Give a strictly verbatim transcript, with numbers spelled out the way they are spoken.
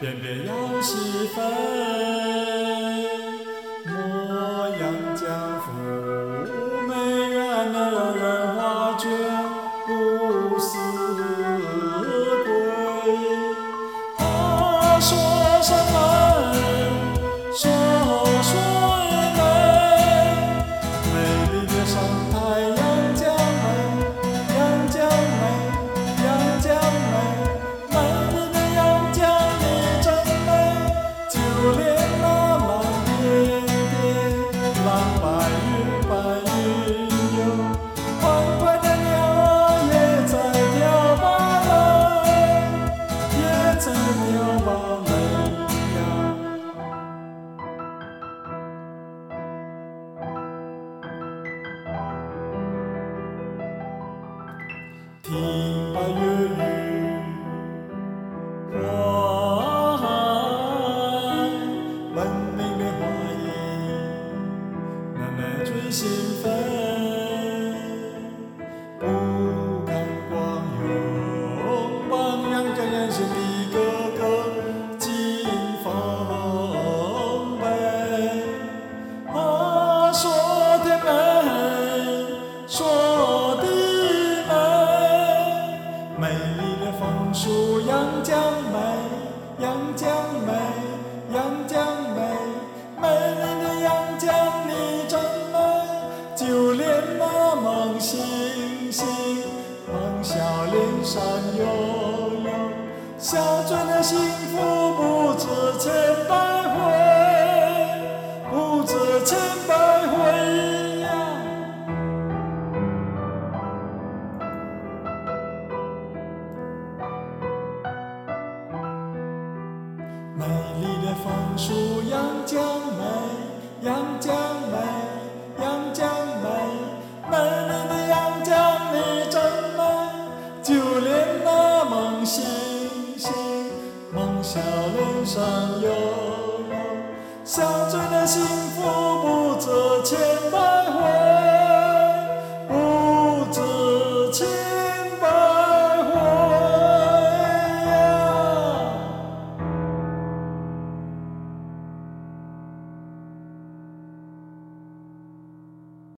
偏偏要西飞。莫阳江父美远的人花绝不思归。他说什么？说水美，美丽的上海阳江美，阳江美，阳江美，美丽的阳江你真美，就连那蓝点点，蓝白云白云游，欢快的鸟也在跳芭蕾，也在跳芭蕾呀。听吧粤语，花海文明的花音，慢慢吹心扉。不看光永望阳江沿线的哥哥金丰碑。啊，说的美，说的美丽的枫树阳江美，阳江美，阳江美，美丽的阳江你真美，就连那芒星星往笑脸上悠悠，小嘴的幸福不止千百回，不止千百回呀。美丽的枫树阳江美，阳江美，阳江美，美丽的阳江你真美，就连那芒星星往笑脸上悠悠，小嘴的幸福